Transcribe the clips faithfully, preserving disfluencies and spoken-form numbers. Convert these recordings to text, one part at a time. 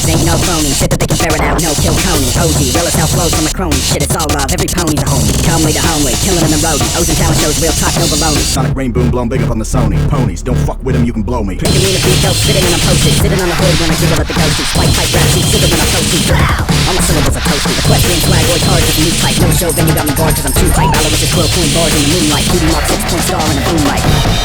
ain't no phony. Shit that they can ferret out, no kill Coney. O G, real as hell flows from a crony. Shit, it's all love, every pony's a homie. Calmly to homely, killing them in roadie. O's and talent shows, real talk, no baloney. Sonic rain boom blown big up on the Sony. Ponies, don't fuck with them, you can blow me. Drinking me in a beat, dope, spitting and I'm posted. Sitting on the hood when I giggle at the ghosties. White pipe rap sheet, sugar when I'm toasty. All my syllables are toasty. Equestrian swag, boy, cards with a new type. No show, then you got me bored cause I'm too hype. Aloysius quill, cool bars in the moonlight. Cutie mark, six point star in the boom light.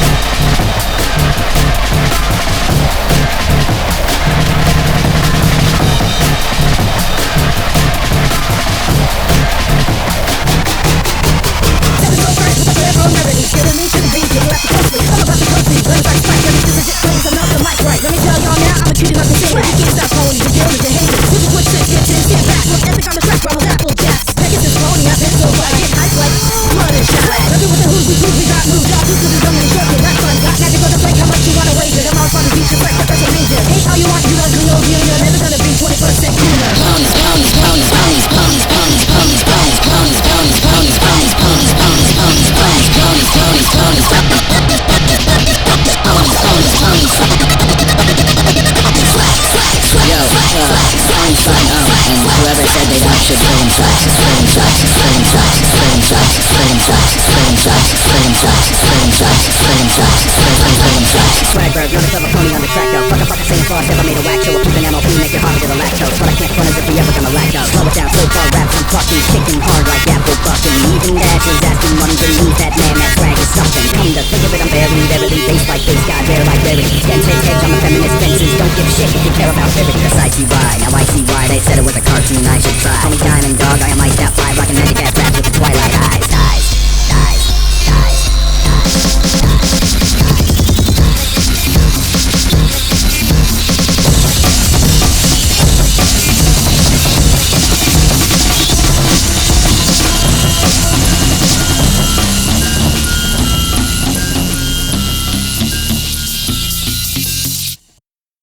Swagberg, you're the clever pony on the track though. Fuck a fuck a saying floss, never made a whack show. We'll keep an M O P, make it harder to the lactose. But I can't front as if we ever gonna lack out. Slow it down, so far raps I'm fucking kicking hard like apple bucking. Even dashes asking underneath that man, that swag is something. Come to think of it, I'm very, verily based like bass, got rare like rarity. Skin take edge on the feminist fences, don't give a shit.